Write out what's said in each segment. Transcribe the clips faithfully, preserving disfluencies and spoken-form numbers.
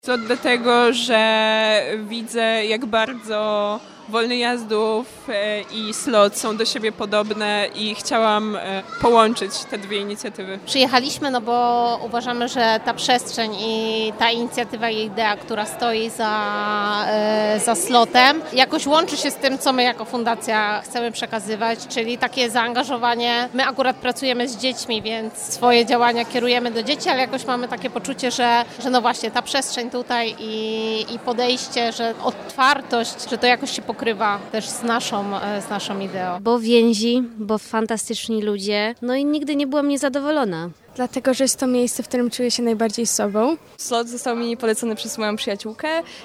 To dlatego, że widzę, jak bardzo Wolny Jazdów i Slot są do siebie podobne i chciałam połączyć te dwie inicjatywy. Przyjechaliśmy, no bo uważamy, że ta przestrzeń i ta inicjatywa i idea, która stoi za, za Slotem, jakoś łączy się z tym, co my jako fundacja chcemy przekazywać, czyli takie zaangażowanie. My akurat pracujemy z dziećmi, więc swoje działania kierujemy do dzieci, ale jakoś mamy takie poczucie, że, że no właśnie ta przestrzeń tutaj i, i podejście, że otwartość, że to jakoś się pokrywa też z naszą, z naszą ideą. Bo więzi, bo fantastyczni ludzie, no i nigdy nie byłam niezadowolona. Dlatego, że jest to miejsce, w którym czuję się najbardziej sobą. Slot został mi polecony przez moją przyjaciółkę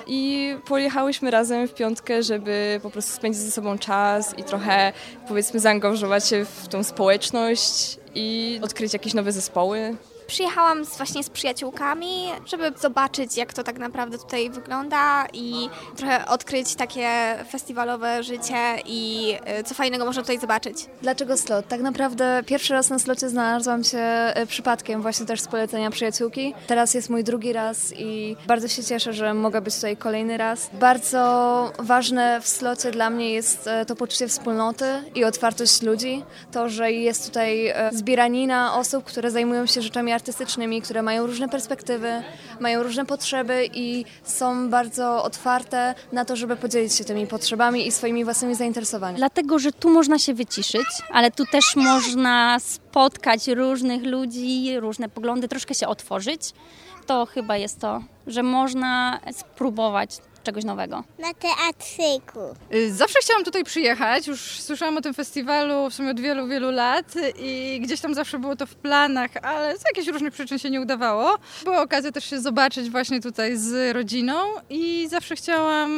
i pojechałyśmy razem w piątkę, żeby po prostu spędzić ze sobą czas i trochę, powiedzmy, zaangażować się w tą społeczność i odkryć jakieś nowe zespoły. Przyjechałam z, właśnie z przyjaciółkami, żeby zobaczyć, jak to tak naprawdę tutaj wygląda i trochę odkryć takie festiwalowe życie i co fajnego można tutaj zobaczyć. Dlaczego Slot? Tak naprawdę pierwszy raz na Slocie znalazłam się przypadkiem, właśnie też z polecenia przyjaciółki. Teraz jest mój drugi raz i bardzo się cieszę, że mogę być tutaj kolejny raz. Bardzo ważne w Slocie dla mnie jest to poczucie wspólnoty i otwartość ludzi. To, że jest tutaj zbieranina osób, które zajmują się rzeczami artystycznymi, które mają różne perspektywy, mają różne potrzeby i są bardzo otwarte na to, żeby podzielić się tymi potrzebami i swoimi własnymi zainteresowaniami. Dlatego, że tu można się wyciszyć, ale tu też można spotkać różnych ludzi, różne poglądy, troszkę się otworzyć. To chyba jest to, że można spróbować czegoś nowego. Na teatrzyku. Zawsze chciałam tutaj przyjechać, już słyszałam o tym festiwalu w sumie od wielu, wielu lat i gdzieś tam zawsze było to w planach, ale z jakichś różnych przyczyn się nie udawało. Była okazja też się zobaczyć właśnie tutaj z rodziną i zawsze chciałam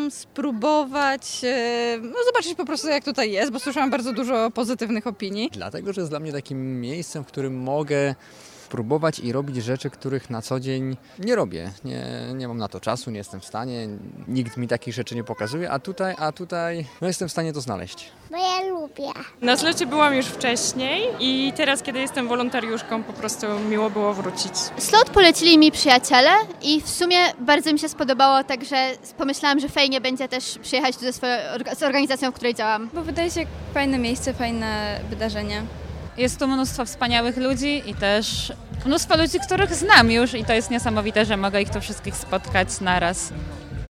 spróbować, no zobaczyć po prostu jak tutaj jest, bo słyszałam bardzo dużo pozytywnych opinii. Dlatego, że jest dla mnie takim miejscem, w którym mogę próbować i robić rzeczy, których na co dzień nie robię. Nie, nie mam na to czasu, nie jestem w stanie, nikt mi takich rzeczy nie pokazuje, a tutaj, a tutaj no jestem w stanie to znaleźć. Bo ja lubię. Na Slocie byłam już wcześniej i teraz, kiedy jestem wolontariuszką, po prostu miło było wrócić. Slot polecili mi przyjaciele i w sumie bardzo mi się spodobało, także pomyślałam, że fajnie będzie też przyjechać tu ze swoją, z organizacją, w której działam. Bo wydaje się fajne miejsce, fajne wydarzenie. Jest tu mnóstwo wspaniałych ludzi i też mnóstwo ludzi, których znam już i to jest niesamowite, że mogę ich tu wszystkich spotkać naraz.